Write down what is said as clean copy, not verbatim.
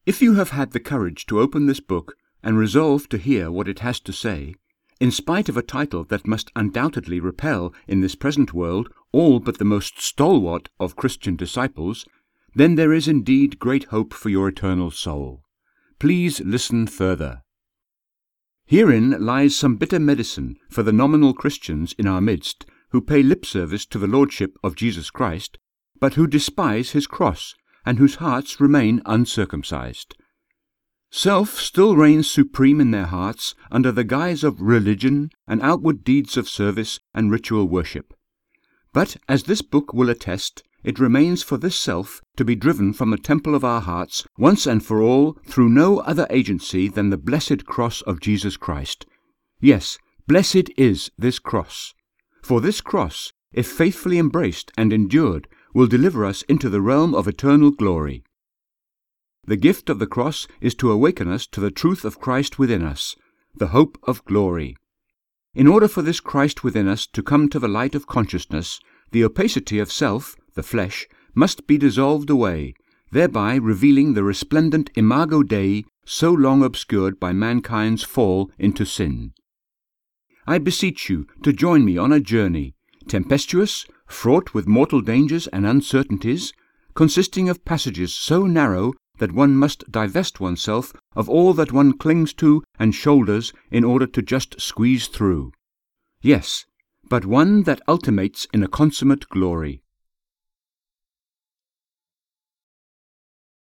If you have had the courage to open this book and resolve to hear what it has to say, in spite of a title that must undoubtedly repel in this present world all but the most stalwart of Christian disciples, then there is indeed great hope for your eternal soul. Please listen further. Herein lies some bitter medicine for the nominal Christians in our midst who pay lip service to the Lordship of Jesus Christ, but who despise his cross, and whose hearts remain uncircumcised. Self still reigns supreme in their hearts under the guise of religion and outward deeds of service and ritual worship. But, as this book will attest, it remains for this self to be driven from the temple of our hearts once and for all through no other agency than the blessed cross of Jesus Christ. Yes, blessed is this cross. For this cross, if faithfully embraced and endured, will deliver us into the realm of eternal glory. The gift of the cross is to awaken us to the truth of Christ within us, the hope of glory. In order for this Christ within us to come to the light of consciousness, the opacity of self, the flesh, must be dissolved away, thereby revealing the resplendent imago Dei so long obscured by mankind's fall into sin. I beseech you to join me on a journey, tempestuous, fraught with mortal dangers and uncertainties, consisting of passages so narrow that one must divest oneself of all that one clings to and shoulders in order to just squeeze through. Yes, but one that ultimates in a consummate glory.